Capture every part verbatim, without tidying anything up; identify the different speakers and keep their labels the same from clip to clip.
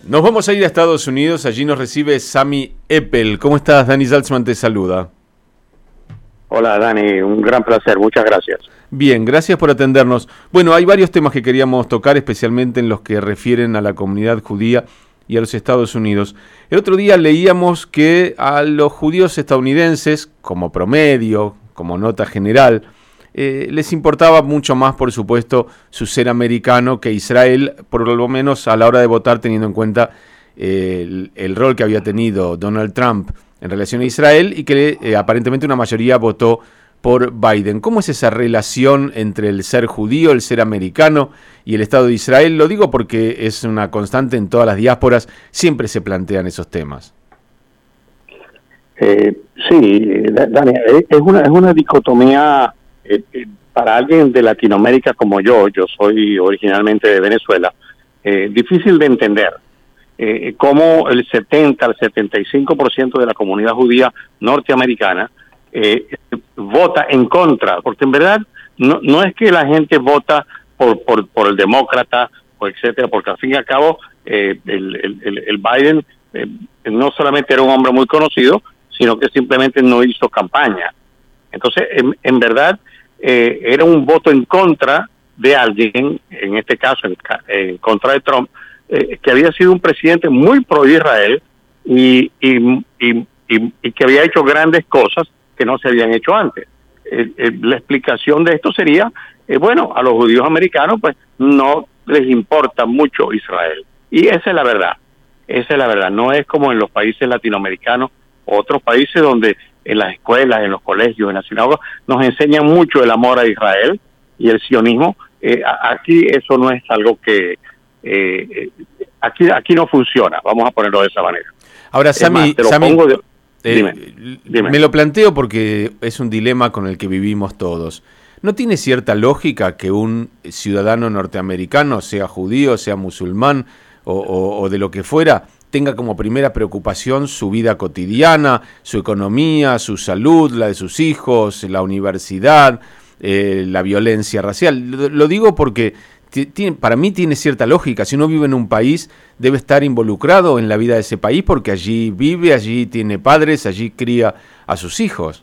Speaker 1: Nos vamos a ir a Estados Unidos, allí nos recibe Sami Eppel. ¿Cómo estás? Dani Saltzman te saluda.
Speaker 2: Hola Dani, un gran placer, muchas gracias.
Speaker 1: Bien, gracias por atendernos. Bueno, hay varios temas que queríamos tocar, especialmente en los que refieren a la comunidad judía y a los Estados Unidos. El otro día leíamos que a los judíos estadounidenses, como promedio, como nota general, eh, les importaba mucho más, por supuesto, su ser americano que Israel, por lo menos a la hora de votar, teniendo en cuenta eh, el, el rol que había tenido Donald Trump en relación a Israel y que eh, aparentemente una mayoría votó por Biden. ¿Cómo es esa relación entre el ser judío, el ser americano y el Estado de Israel? Lo digo porque es una constante en todas las diásporas, siempre se plantean esos temas.
Speaker 2: Eh, sí, Dani, es una, es una dicotomía eh, para alguien de Latinoamérica como yo, yo soy originalmente de Venezuela, eh, difícil de entender. Eh, cómo el setenta al setenta y cinco por ciento de la comunidad judía norteamericana eh, vota en contra, porque en verdad no, no es que la gente vota por por, por el demócrata o etcétera, porque al fin y al cabo eh, el, el, el Biden eh, no solamente era un hombre muy conocido, sino que simplemente no hizo campaña. Entonces, en, en verdad, eh, era un voto en contra de alguien, en este caso en, en contra de Trump, Eh, que había sido un presidente muy pro Israel y, y, y, y, y que había hecho grandes cosas que no se habían hecho antes. Eh, eh, la explicación de esto sería, eh, bueno, a los judíos americanos pues no les importa mucho Israel. Y esa es la verdad, esa es la verdad. No es como en los países latinoamericanos, otros países donde en las escuelas, en los colegios, en las sinagogas, nos enseñan mucho el amor a Israel y el sionismo. Eh, aquí eso no es algo que Eh, aquí aquí no funciona, vamos a ponerlo de esa manera.
Speaker 1: Ahora, Sami,
Speaker 2: más,
Speaker 1: Sami
Speaker 2: de,
Speaker 1: eh,
Speaker 2: dime, dime.
Speaker 1: me lo planteo porque es un dilema con el que vivimos todos. ¿No tiene cierta lógica que un ciudadano norteamericano, sea judío, sea musulmán o, o, o de lo que fuera, tenga como primera preocupación su vida cotidiana, su economía, su salud, la de sus hijos, la universidad, eh, la violencia racial? Lo, lo digo porque Tiene, para mí tiene cierta lógica. Si uno vive en un país, debe estar involucrado en la vida de ese país porque allí vive, allí tiene padres, allí cría a sus hijos.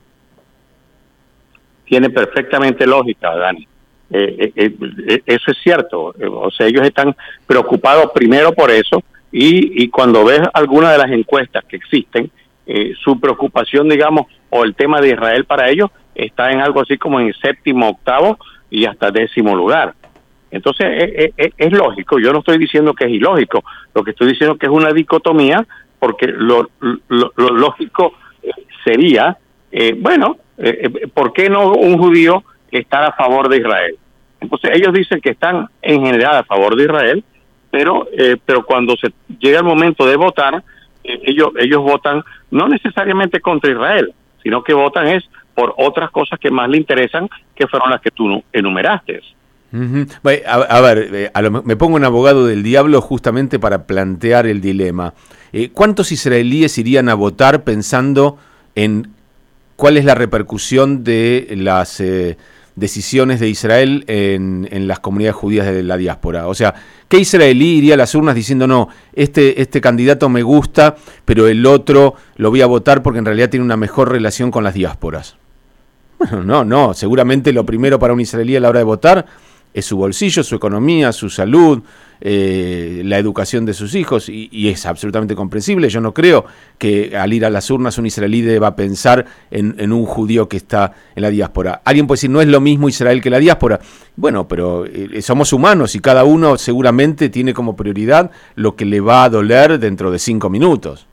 Speaker 2: Tiene perfectamente lógica, Dani. Eh, eh, eh, eso es cierto. O sea, ellos están preocupados primero por eso y, y cuando ves alguna de las encuestas que existen, eh, su preocupación, digamos, o el tema de Israel para ellos está en algo así como en séptimo, octavo y hasta décimo lugar. Entonces, es, es, es lógico, yo no estoy diciendo que es ilógico, lo que estoy diciendo es que es una dicotomía, porque lo, lo, lo lógico sería, eh, bueno, eh, ¿por qué no un judío estar a favor de Israel? Entonces, ellos dicen que están en general a favor de Israel, pero eh, pero cuando se llega el momento de votar, eh, ellos, ellos votan no necesariamente contra Israel, sino que votan es por otras cosas que más le interesan, que fueron las que tú enumeraste.
Speaker 1: Uh-huh. A, a ver, a lo, me pongo un abogado del diablo justamente para plantear el dilema. Eh, ¿Cuántos israelíes irían a votar pensando en cuál es la repercusión de las eh, decisiones de Israel en, en las comunidades judías de la diáspora? O sea, ¿qué israelí iría a las urnas diciendo no, este, este candidato me gusta, pero el otro lo voy a votar porque en realidad tiene una mejor relación con las diásporas? Bueno, no, no, seguramente lo primero para un israelí a la hora de votar es su bolsillo, su economía, su salud, eh, la educación de sus hijos, y, y es absolutamente comprensible. Yo no creo que al ir a las urnas un israelí deba pensar en, en un judío que está en la diáspora. Alguien puede decir, no es lo mismo Israel que la diáspora. Bueno, pero eh, somos humanos y cada uno seguramente tiene como prioridad lo que le va a doler dentro de cinco minutos.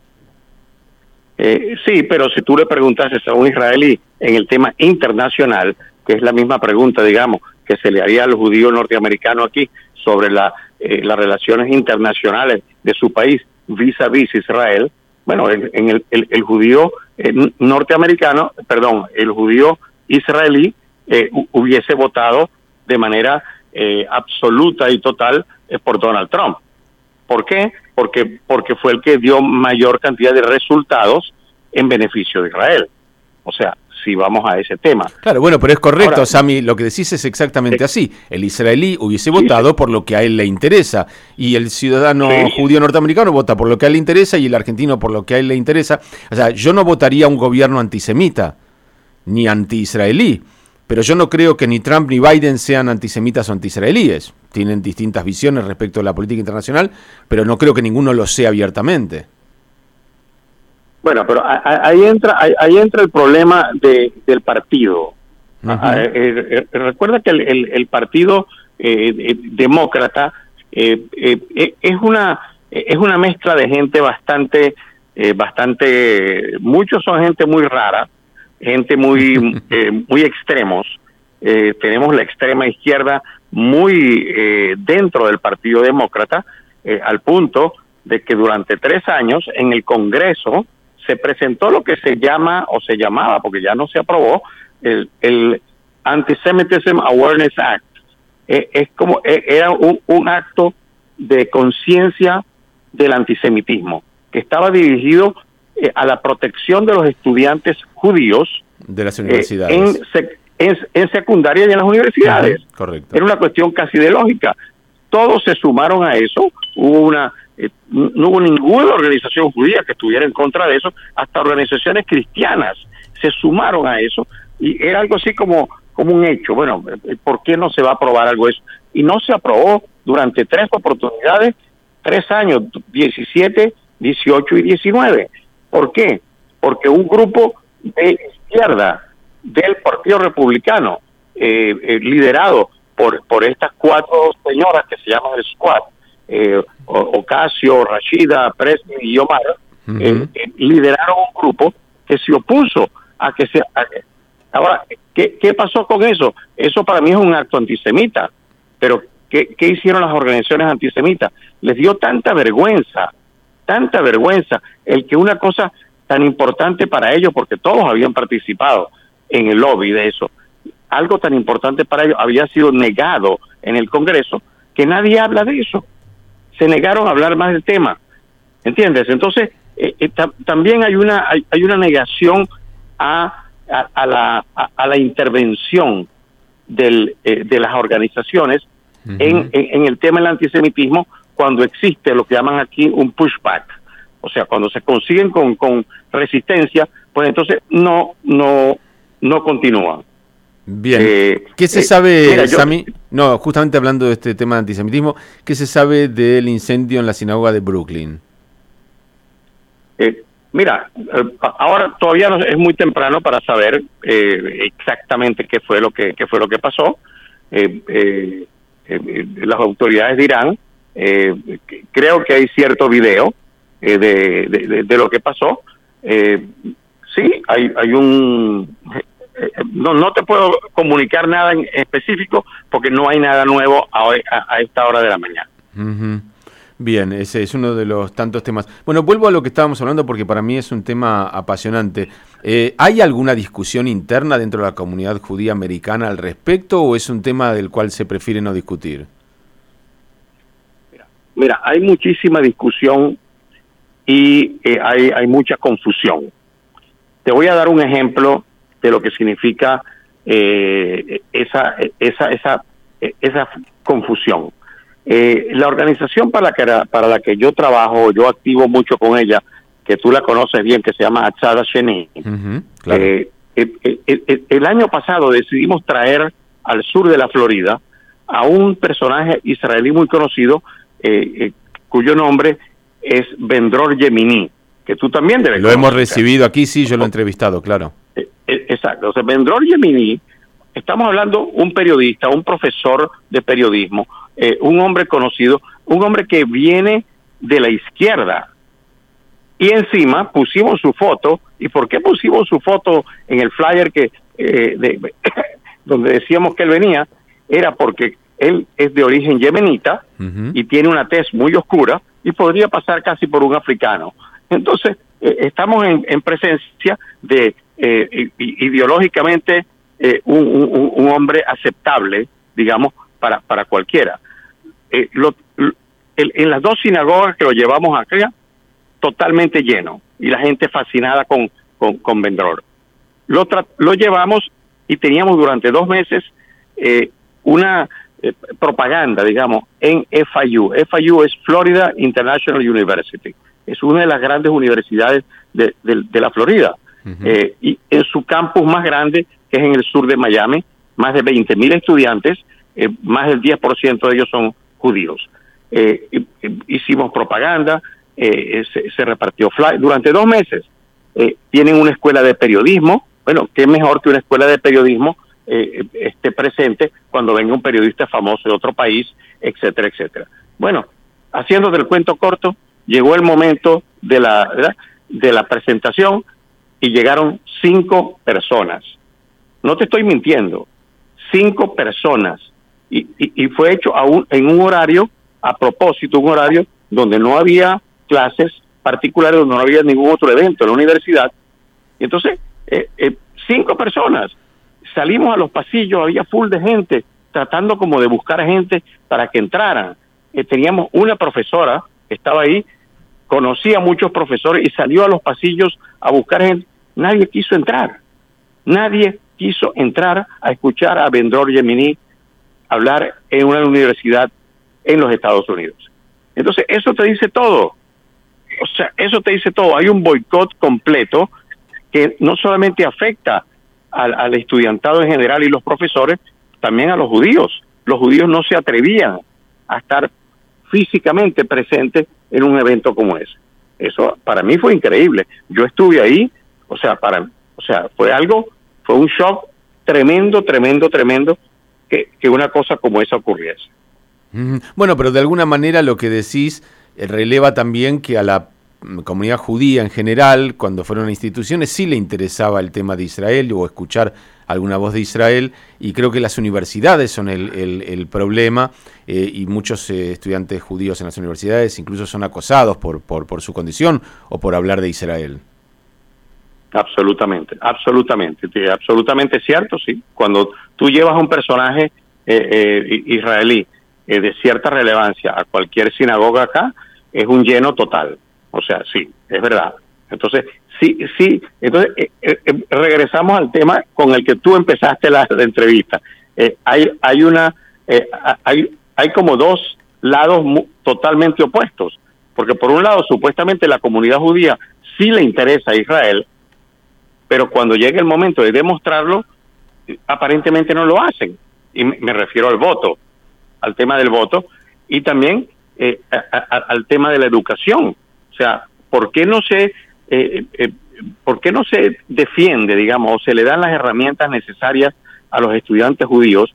Speaker 2: Eh, sí, pero si tú le preguntases a un israelí en el tema internacional, que es la misma pregunta, digamos, que se le haría al judío norteamericano aquí sobre la, eh, las relaciones internacionales de su país vis a vis Israel, bueno, en, en el, el, el judío eh, norteamericano, perdón, el judío israelí eh, hubiese votado de manera eh, absoluta y total eh, por Donald Trump. ¿Por qué? Porque, porque fue el que dio mayor cantidad de resultados en beneficio de Israel. O sea, si vamos a ese tema.
Speaker 1: Claro, bueno, pero es correcto, Ahora, Sami, lo que decís es exactamente eh, así. El israelí hubiese sí, votado por lo que a él le interesa, y el ciudadano sí. judío norteamericano vota por lo que a él le interesa, y el argentino por lo que a él le interesa. O sea, yo no votaría a un gobierno antisemita, ni anti-israelí, pero yo no creo que ni Trump ni Biden sean antisemitas o anti-israelíes. Tienen distintas visiones respecto a la política internacional, pero no creo que ninguno lo sea abiertamente.
Speaker 2: Bueno, pero ahí entra ahí, ahí entra el problema de, del partido. Uh-huh. eh, eh, recuerda que el, el, el partido eh, eh, demócrata eh, eh, es una es una mezcla de gente bastante eh, bastante muchos son gente muy rara, gente muy eh, muy extremos. Eh, tenemos la extrema izquierda muy eh, dentro del Partido Demócrata, eh, al punto de que durante tres años en el Congreso se presentó lo que se llama, o se llamaba, porque ya no se aprobó, el, el Anti-Semitism Awareness Act. Eh, es como, eh, era un, un acto de conciencia del antisemitismo, que estaba dirigido eh, a la protección de los estudiantes judíos
Speaker 1: de las universidades.
Speaker 2: Eh, en, sec, en, en secundaria y en las universidades.
Speaker 1: Ajá, correcto.
Speaker 2: Era una cuestión casi de lógica. Todos se sumaron a eso, hubo una... Eh, no hubo ninguna organización judía que estuviera en contra de eso, hasta organizaciones cristianas se sumaron a eso, y era algo así como, como un hecho. Bueno, ¿por qué no se va a aprobar algo de eso? Y no se aprobó durante tres oportunidades, tres años, diecisiete, dieciocho y diecinueve. ¿Por qué? Porque un grupo de izquierda del Partido Republicano, eh, eh, liderado por, por estas cuatro señoras que se llaman el Squad, Eh, Ocasio, Rashida, Presley y Omar, uh-huh. eh, eh, lideraron un grupo que se opuso a que se... A que, ahora, ¿qué, ¿qué pasó con eso? Eso para mí es un acto antisemita, pero ¿qué, qué hicieron las organizaciones antisemitas? Les dio tanta vergüenza, tanta vergüenza, el que una cosa tan importante para ellos, porque todos habían participado en el lobby de eso, algo tan importante para ellos había sido negado en el Congreso, que nadie habla de eso. Se negaron a hablar más del tema, ¿entiendes? Entonces, eh, eh, ta- también hay una hay, hay una negación a, a, a, la, a, a la intervención del, eh, de las organizaciones uh-huh. en, en, en el tema del antisemitismo, cuando existe lo que llaman aquí un pushback. O sea, cuando se consiguen con, con resistencia, pues entonces no, no, no continúan.
Speaker 1: Bien, eh, ¿qué se eh, sabe, mira, yo, Sami? No, justamente hablando de este tema de antisemitismo, ¿qué se sabe del incendio en la sinagoga de Brooklyn?
Speaker 2: Eh, mira, ahora todavía no, es muy temprano para saber eh, exactamente qué fue lo que qué fue lo que pasó. Eh, eh, eh, las autoridades dirán, eh, creo que hay cierto video eh, de, de, de, de lo que pasó. Eh, sí, hay hay un No, no te puedo comunicar nada en específico porque no hay nada nuevo a, hoy, a, a esta hora de la mañana.
Speaker 1: Uh-huh. Bien, ese es uno de los tantos temas. Bueno, vuelvo a lo que estábamos hablando porque para mí es un tema apasionante. Eh, ¿Hay alguna discusión interna dentro de la comunidad judía americana al respecto o es un tema del cual se prefiere no discutir?
Speaker 2: Mira, mira hay muchísima discusión y eh, hay, hay mucha confusión. Te voy a dar un ejemplo de lo que significa eh, esa esa esa esa confusión. Eh, la organización para la que para la que yo trabajo, yo activo mucho con ella, que tú la conoces bien, que se llama Atzad Hasheni. Uh-huh, claro. eh, el, el, el, el año pasado decidimos traer al sur de la Florida a un personaje israelí muy conocido, eh, eh, cuyo nombre es Ben-Dror Yemini, que tú también debes
Speaker 1: conocer. Lo hemos recibido aquí, sí, yo lo he entrevistado, claro.
Speaker 2: Exacto, o sea, Ben-Dror Yemini, estamos hablando un periodista, un profesor de periodismo, eh, un hombre conocido, un hombre que viene de la izquierda, y encima pusimos su foto. ¿Y por qué pusimos su foto en el flyer que eh, de, donde decíamos que él venía? Era porque él es de origen yemenita uh-huh. y tiene una tez muy oscura y podría pasar casi por un africano. Entonces, eh, estamos en, en presencia de Eh, ideológicamente eh, un, un, un hombre aceptable, digamos, para, para cualquiera. Eh, lo, lo, el, en las dos sinagogas que lo llevamos acá, totalmente lleno, y la gente fascinada con, con, con Ben-Dror. lo, lo llevamos y teníamos durante dos meses eh, una eh, propaganda, digamos, en F I U. F I U es Florida International University. Es una de las grandes universidades de, de, de la Florida. Uh-huh. eh, y en su campus más grande, que es en el sur de Miami, más de veinte mil estudiantes, eh, más del diez por ciento de ellos son judíos. Eh, hicimos propaganda, eh, se, se repartió fly durante dos meses. Eh, tienen una escuela de periodismo. Bueno, qué mejor que una escuela de periodismo eh, esté presente cuando venga un periodista famoso de otro país, etcétera, etcétera. Bueno, haciendo del cuento corto, llegó el momento de la, ¿verdad? de la presentación y llegaron cinco personas. No te estoy mintiendo, cinco personas. Y, y, y fue hecho a un, en un horario, a propósito, un horario donde no había clases particulares, donde no había ningún otro evento en la universidad. Y entonces, eh, eh, cinco personas. Salimos a los pasillos, había full de gente, tratando como de buscar gente para que entraran. Eh, teníamos una profesora que estaba ahí, conocía a muchos profesores y salió a los pasillos a buscar gente. Nadie quiso entrar. Nadie quiso entrar a escuchar a Ben-Dror Yemini hablar en una universidad en los Estados Unidos. Entonces, eso te dice todo. O sea, eso te dice todo. Hay un boicot completo que no solamente afecta al, al estudiantado en general y los profesores, también a los judíos. Los judíos no se atrevían a estar físicamente presentes en un evento como ese. Eso para mí fue increíble. Yo estuve ahí, o sea, para, o sea, fue algo, fue un shock tremendo, tremendo, tremendo que, que una cosa como esa ocurriese.
Speaker 1: Bueno, pero de alguna manera lo que decís eh, releva también que a la comunidad judía en general, cuando fueron a instituciones, sí le interesaba el tema de Israel o escuchar alguna voz de Israel, y creo que las universidades son el, el, el problema, eh, y muchos eh, estudiantes judíos en las universidades incluso son acosados por, por, por su condición o por hablar de Israel.
Speaker 2: Absolutamente, absolutamente, absolutamente cierto, sí. Cuando tú llevas a un personaje eh, eh, israelí eh, de cierta relevancia a cualquier sinagoga acá, es un lleno total. O sea, sí, es verdad. Entonces, sí, sí. Entonces, eh, eh, regresamos al tema con el que tú empezaste la, la entrevista. Eh, hay, hay una, eh, hay, hay como dos lados mu- totalmente opuestos, porque por un lado, supuestamente la comunidad judía sí le interesa a Israel, pero cuando llega el momento de demostrarlo, aparentemente no lo hacen. Y me, me refiero al voto, al tema del voto, y también eh, a, a, al tema de la educación. O sea, ¿por qué no se, eh, eh, por qué no se defiende, digamos, o se le dan las herramientas necesarias a los estudiantes judíos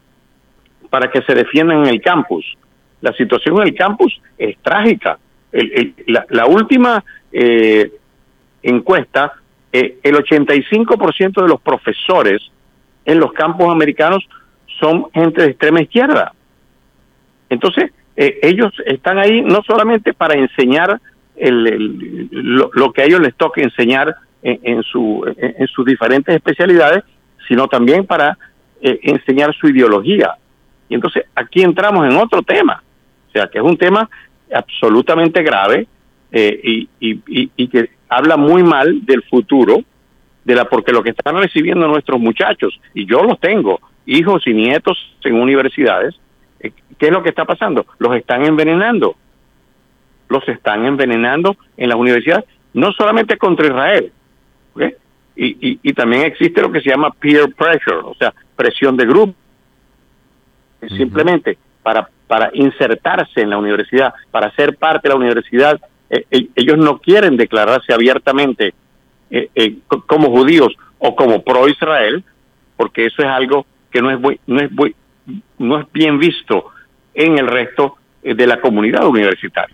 Speaker 2: para que se defiendan en el campus? La situación en el campus es trágica. El, el, la, la última eh, encuesta, eh, el ochenta y cinco por ciento de los profesores en los campus americanos son gente de extrema izquierda. Entonces, eh, ellos están ahí no solamente para enseñar el, el, lo, lo que a ellos les toca enseñar en, en, su, en, en sus diferentes especialidades, sino también para eh, enseñar su ideología. Y entonces aquí entramos en otro tema, o sea, que es un tema absolutamente grave eh, y, y, y, y que habla muy mal del futuro, de la porque lo que están recibiendo nuestros muchachos, y yo los tengo, hijos y nietos en universidades, eh, ¿qué es lo que está pasando? Los están envenenando. Los están envenenando en las universidades, no solamente contra Israel, ¿okay? y, y, y también existe lo que se llama peer pressure, o sea, presión de grupo, uh-huh. Simplemente para, para insertarse en la universidad, para ser parte de la universidad, eh, eh, ellos no quieren declararse abiertamente eh, eh, como judíos o como pro-Israel, porque eso es algo que no es, muy, no es, muy, no es bien visto en el resto de la comunidad universitaria.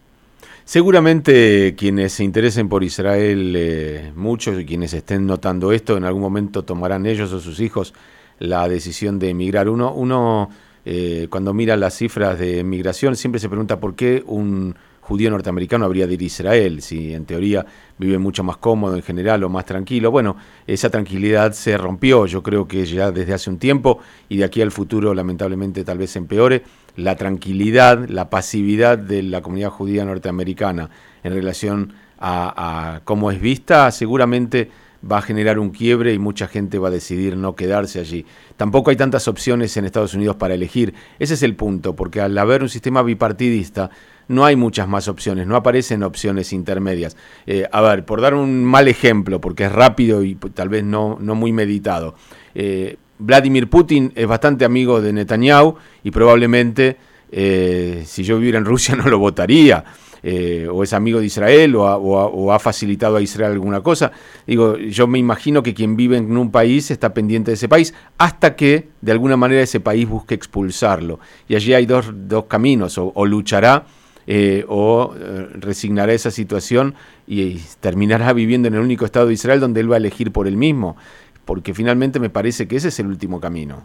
Speaker 1: Seguramente quienes se interesen por Israel, eh, muchos, y quienes estén notando esto, en algún momento tomarán ellos o sus hijos la decisión de emigrar. Uno, uno eh, cuando mira las cifras de migración, siempre se pregunta por qué un judío norteamericano habría de ir a Israel, si en teoría vive mucho más cómodo en general o más tranquilo. Bueno, esa tranquilidad se rompió, yo creo que ya desde hace un tiempo, y de aquí al futuro lamentablemente tal vez empeore. La tranquilidad, la pasividad de la comunidad judía norteamericana en relación a, a cómo es vista, seguramente va a generar un quiebre y mucha gente va a decidir no quedarse allí. Tampoco hay tantas opciones en Estados Unidos para elegir. Ese es el punto, porque al haber un sistema bipartidista no hay muchas más opciones, no aparecen opciones intermedias. Eh, a ver, por dar un mal ejemplo, porque es rápido y tal vez no, no muy meditado, eh, Vladimir Putin es bastante amigo de Netanyahu y probablemente eh, si yo viviera en Rusia no lo votaría. Eh, o es amigo de Israel o ha, o, ha, o ha facilitado a Israel alguna cosa. Digo, yo me imagino que quien vive en un país está pendiente de ese país hasta que de alguna manera ese país busque expulsarlo. Y allí hay dos, dos caminos, o, o luchará eh, o eh, resignará esa situación y, y terminará viviendo en el único Estado de Israel donde él va a elegir por él mismo, porque finalmente me parece que ese es el último camino.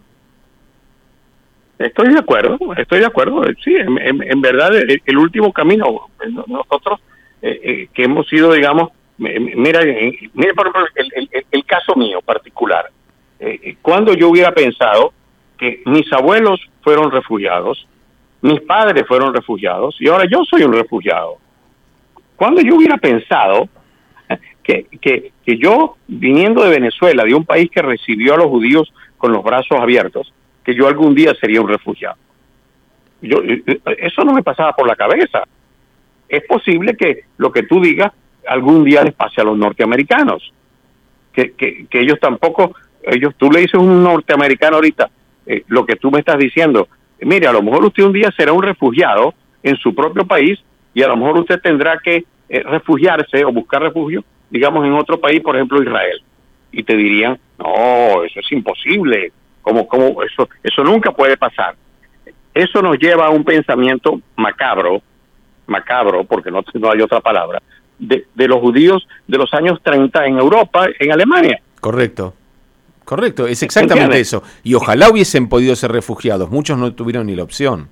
Speaker 2: Estoy de acuerdo, estoy de acuerdo. Sí, en, en, en verdad el, el último camino, nosotros eh, eh, que hemos sido, digamos, mira, mira por ejemplo, el, el, el caso mío particular. Eh, cuando yo hubiera pensado que mis abuelos fueron refugiados, mis padres fueron refugiados y ahora yo soy un refugiado. Cuando yo hubiera pensado que, que, que yo, viniendo de Venezuela, de un país que recibió a los judíos con los brazos abiertos, que yo algún día sería un refugiado. Yo, eso no me pasaba por la cabeza. Es posible que lo que tú digas algún día les pase a los norteamericanos, que, que, que ellos tampoco, ellos, tú le dices a un norteamericano ahorita, eh, lo que tú me estás diciendo, mire, a lo mejor usted un día será un refugiado en su propio país y a lo mejor usted tendrá que eh, refugiarse o buscar refugio, digamos, en otro país, por ejemplo, Israel. Y te dirían, no, eso es imposible. Como, como eso, eso nunca puede pasar. Eso nos lleva a un pensamiento macabro, macabro, porque no, no hay otra palabra, de, de los judíos de los años treinta en Europa, en Alemania.
Speaker 1: Correcto, correcto, es exactamente ¿entiendes? Eso. Y ojalá hubiesen podido ser refugiados, muchos no tuvieron ni la opción.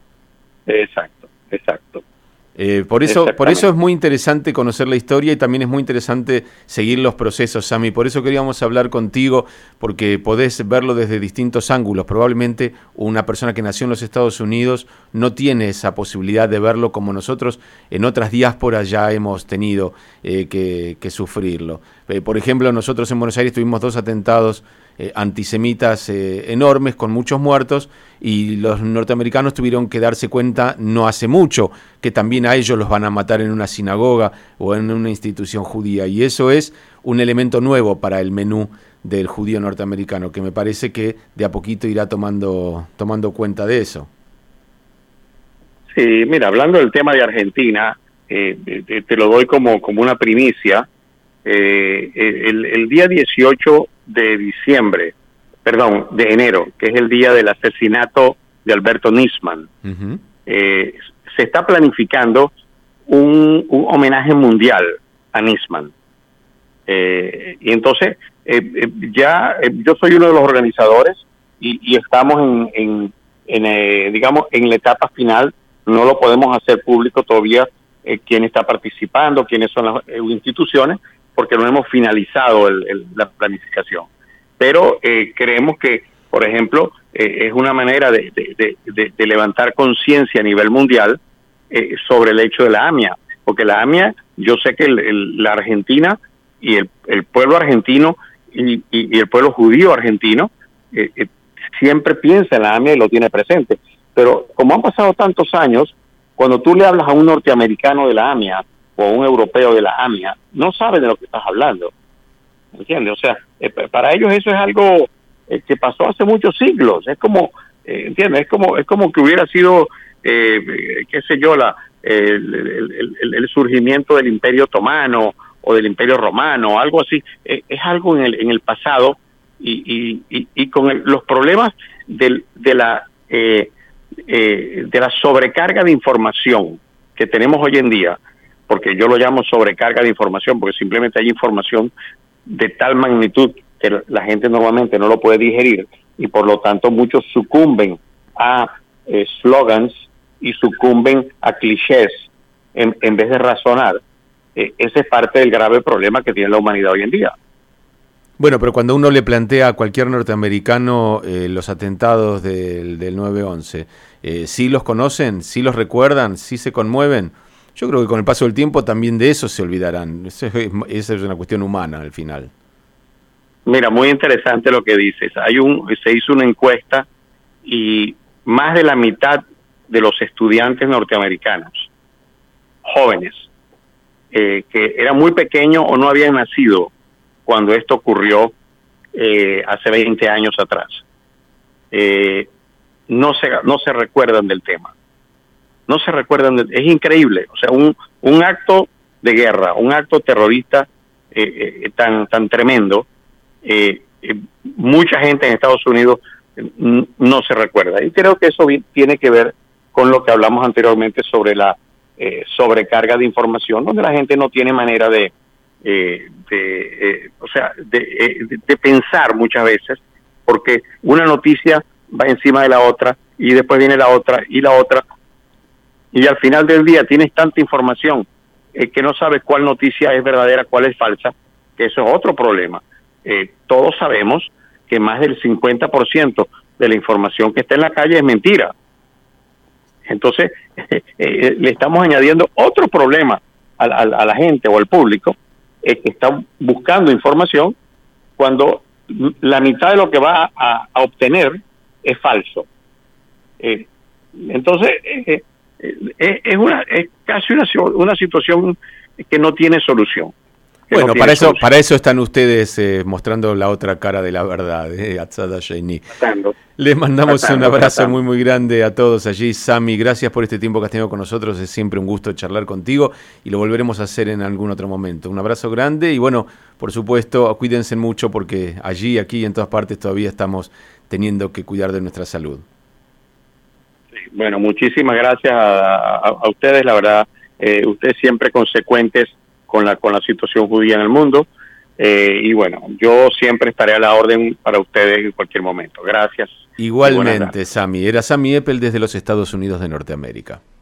Speaker 2: Exacto, exacto.
Speaker 1: Eh, por eso, por eso es muy interesante conocer la historia y también es muy interesante seguir los procesos, Sami. Por eso queríamos hablar contigo, porque podés verlo desde distintos ángulos. Probablemente una persona que nació en los Estados Unidos no tiene esa posibilidad de verlo como nosotros en otras diásporas ya hemos tenido eh, que, que sufrirlo. Eh, por ejemplo, nosotros en Buenos Aires tuvimos dos atentados Eh, antisemitas eh, enormes con muchos muertos y los norteamericanos tuvieron que darse cuenta no hace mucho que también a ellos los van a matar en una sinagoga o en una institución judía y eso es un elemento nuevo para el menú del judío norteamericano que me parece que de a poquito irá tomando, tomando cuenta de eso.
Speaker 2: Sí, mira, hablando del tema de Argentina, eh, te, te lo doy como, como una primicia. Eh, el, el día dieciocho de diciembre, perdón, de enero, que es el día del asesinato de Alberto Nisman, uh-huh. eh, se está planificando un, un homenaje mundial a Nisman. Eh, y entonces, eh, eh, ya eh, yo soy uno de los organizadores y, y estamos en, en, en eh, digamos, en la etapa final. No lo podemos hacer público todavía eh, quién está participando, quiénes son las eh, instituciones, porque no hemos finalizado el, el, la planificación. Pero eh, creemos que, por ejemplo, eh, es una manera de, de, de, de levantar conciencia a nivel mundial eh, sobre el hecho de la AMIA. Porque la AMIA, yo sé que el, el, la Argentina y el, el pueblo argentino y, y, y el pueblo judío argentino eh, eh, siempre piensa en la AMIA y lo tiene presente. Pero como han pasado tantos años, cuando tú le hablas a un norteamericano de la AMIA, o un europeo de la AMIA, no sabe de lo que estás hablando, ¿entiendes? O sea, eh, para ellos eso es algo eh, que pasó hace muchos siglos, es como, eh, ¿entiendes? Es como es como que hubiera sido, eh, qué sé yo, la el, el, el, el surgimiento del Imperio Otomano o del Imperio Romano, algo así, eh, es algo en el en el pasado y y, y, y con el, los problemas del, de la eh, eh, de la sobrecarga de información que tenemos hoy en día, porque yo lo llamo sobrecarga de información, porque simplemente hay información de tal magnitud que la gente normalmente no lo puede digerir y por lo tanto muchos sucumben a eh, slogans y sucumben a clichés en, en vez de razonar. Eh, ese es parte del grave problema que tiene la humanidad hoy en día.
Speaker 1: Bueno, pero cuando uno le plantea a cualquier norteamericano eh, los atentados del, del nueve once, eh, ¿sí los conocen? ¿Sí los recuerdan? ¿Sí se conmueven? Yo creo que con el paso del tiempo también de eso se olvidarán. Eso es, eso es una cuestión humana al final.
Speaker 2: Mira, muy interesante lo que dices. Hay un, se hizo una encuesta y más de la mitad de los estudiantes norteamericanos, jóvenes, eh, que eran muy pequeños o no habían nacido cuando esto ocurrió eh, hace veinte años atrás, eh, no se no se recuerdan del tema. No se recuerdan, de, es increíble. O sea, un, un acto de guerra, un acto terrorista eh, eh, tan, tan tremendo, eh, eh, mucha gente en Estados Unidos no se recuerda. Y creo que eso tiene que ver con lo que hablamos anteriormente sobre la eh, sobrecarga de información, donde la gente no tiene manera de, eh, de eh, o sea, de, eh, de pensar muchas veces, porque una noticia va encima de la otra y después viene la otra y la otra, y al final del día tienes tanta información eh, que no sabes cuál noticia es verdadera, cuál es falsa, que eso es otro problema. Eh, todos sabemos que más del cincuenta por ciento de la información que está en la calle es mentira. Entonces, eh, eh, le estamos añadiendo otro problema a, a, a la gente o al público eh, que está buscando información cuando la mitad de lo que va a, a obtener es falso. Eh, entonces, eh, eh, es, una, es casi una, una situación que no tiene solución.
Speaker 1: Bueno, para eso, para eso están ustedes eh, mostrando la otra cara de la verdad, eh, Atzada Sheini. Les mandamos pasando, un abrazo pasando. muy, muy grande a todos allí. Sami, gracias por este tiempo que has tenido con nosotros. Es siempre un gusto charlar contigo y lo volveremos a hacer en algún otro momento. Un abrazo grande y bueno, por supuesto, cuídense mucho porque allí, aquí y en todas partes todavía estamos teniendo que cuidar de nuestra salud.
Speaker 2: Sí, bueno, muchísimas gracias a, a, a ustedes, la verdad, eh, ustedes siempre consecuentes con la con la situación judía en el mundo, eh, y bueno, yo siempre estaré a la orden para ustedes en cualquier momento. Gracias.
Speaker 1: Igualmente, Sami. Era Sami Eppel desde los Estados Unidos de Norteamérica.